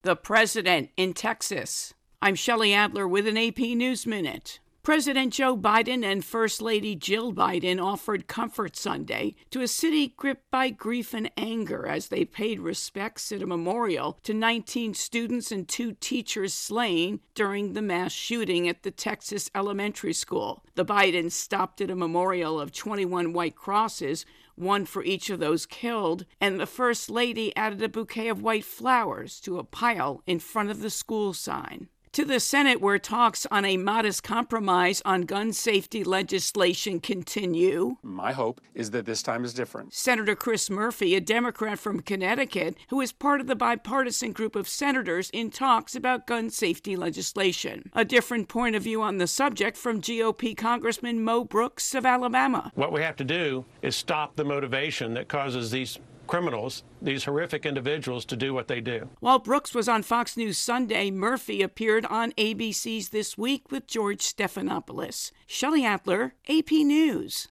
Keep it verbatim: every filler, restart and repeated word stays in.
The president in Texas. I'm Shelley Adler with an A P News Minute. President Joe Biden and First Lady Jill Biden offered comfort Sunday to a city gripped by grief and anger as they paid respects at a memorial to nineteen students and two teachers slain during the mass shooting at the Texas elementary school. The Bidens stopped at a memorial of twenty-one white crosses, one for each of those killed, and the First Lady added a bouquet of white flowers to a pile in front of the school sign. To the Senate, where talks on a modest compromise on gun safety legislation continue. My hope is that this time is different. Senator Chris Murphy, a Democrat from Connecticut, who is part of the bipartisan group of senators in talks about gun safety legislation. A different point of view on the subject from G O P Congressman Mo Brooks of Alabama. What we have to do is stop the motivation that causes these criminals, these horrific individuals, to do what they do. While Brooks was on Fox News Sunday, Murphy appeared on A B C's This Week with George Stephanopoulos. Shelley Adler, A P News.